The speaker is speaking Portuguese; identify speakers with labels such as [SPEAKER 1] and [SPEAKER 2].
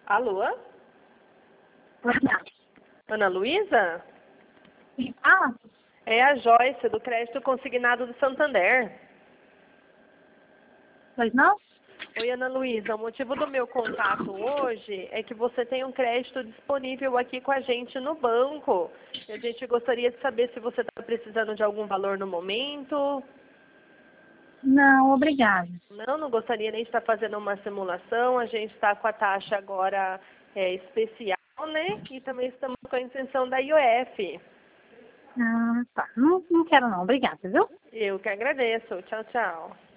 [SPEAKER 1] Alô?
[SPEAKER 2] Verdade.
[SPEAKER 1] Ana Luísa?
[SPEAKER 2] Quem fala?
[SPEAKER 1] É a Joyce, do Crédito Consignado do Santander.
[SPEAKER 2] Pois não?
[SPEAKER 1] Oi, Ana Luísa. O motivo do meu contato hoje é que você tem um crédito disponível aqui com a gente no banco. E a gente gostaria de saber se você está precisando de algum valor no momento.
[SPEAKER 2] Não, obrigada.
[SPEAKER 1] Não gostaria nem de estar fazendo uma simulação. A gente está com a taxa agora especial, né? E também estamos com a isenção da IOF.
[SPEAKER 2] Ah, tá. Não quero não, obrigada, viu?
[SPEAKER 1] Eu que agradeço. Tchau, tchau.